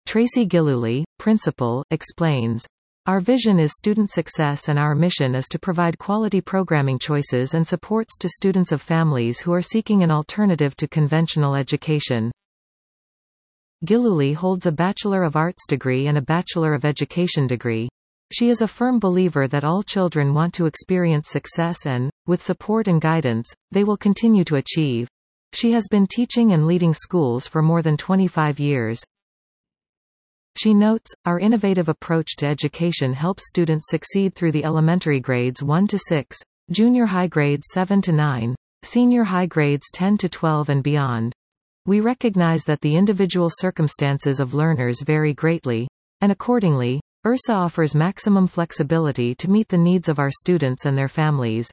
Tracy Gillooly, principal, explains, "Our vision is student success and our mission is to provide quality programming choices and supports to students of families who are seeking an alternative to conventional education." Gillooly holds a Bachelor of Arts degree and a Bachelor of Education degree. She is a firm believer that all children want to experience success and, with support and guidance, they will continue to achieve. She has been teaching and leading schools for more than 25 years. She notes, "Our innovative approach to education helps students succeed through the elementary grades 1 to 6, junior high grades 7 to 9, senior high grades 10 to 12 and beyond. We recognize that the individual circumstances of learners vary greatly, and accordingly, URSA offers maximum flexibility to meet the needs of our students and their families.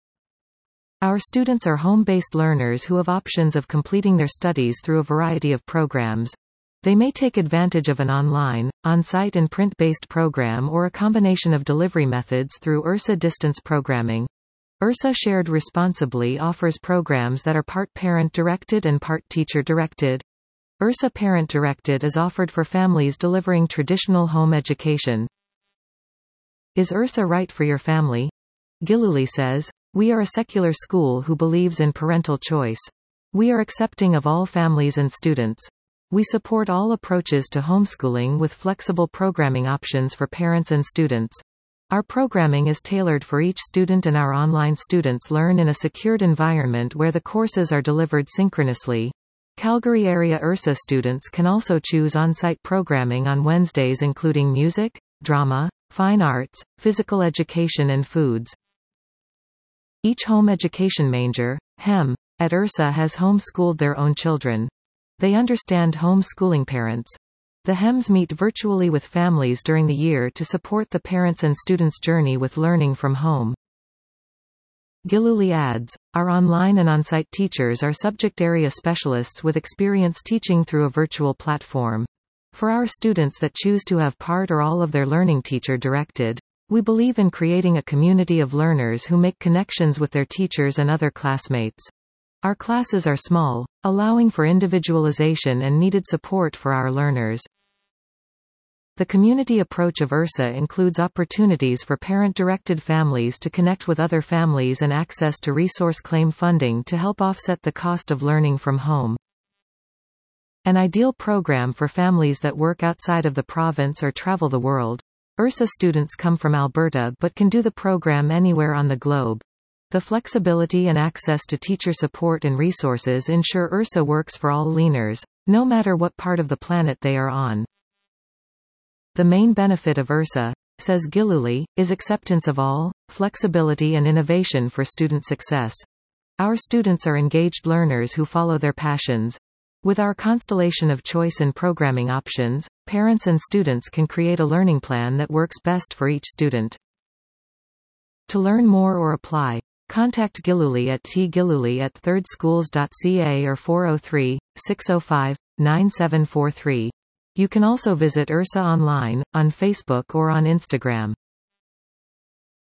Our students are home-based learners who have options of completing their studies through a variety of programs. They may take advantage of an online, on-site and print-based program or a combination of delivery methods through URSA distance programming. URSA Shared Responsibly offers programs that are part parent-directed and part teacher-directed. URSA Parent-Directed is offered for families delivering traditional home education. Is URSA right for your family? Gillooly says, "We are a secular school who believes in parental choice. We are accepting of all families and students. We support all approaches to homeschooling with flexible programming options for parents and students. Our programming is tailored for each student and our online students learn in a secured environment where the courses are delivered synchronously." Calgary area URSA students can also choose on-site programming on Wednesdays including music, drama, fine arts, physical education and foods. Each home education major, HEM, at URSA has homeschooled their own children. They understand homeschooling parents. The HEMs meet virtually with families during the year to support the parents' and students' journey with learning from home. Gillooly adds, "Our online and on-site teachers are subject area specialists with experience teaching through a virtual platform. For our students that choose to have part or all of their learning teacher-directed, we believe in creating a community of learners who make connections with their teachers and other classmates. Our classes are small, allowing for individualization and needed support for our learners." The community approach of URSA includes opportunities for parent-directed families to connect with other families and access to resource claim funding to help offset the cost of learning from home. An ideal program for families that work outside of the province or travel the world. URSA students come from Alberta but can do the program anywhere on the globe. The flexibility and access to teacher support and resources ensure URSA works for all learners, no matter what part of the planet they are on. The main benefit of URSA, says Gillooly, is acceptance of all, flexibility and innovation for student success. Our students are engaged learners who follow their passions. With our constellation of choice and programming options, parents and students can create a learning plan that works best for each student. To learn more or apply, contact Gillooly at tgillooly@thirdschools.ca or 403-605-9743. You can also visit URSA online, on Facebook or on Instagram.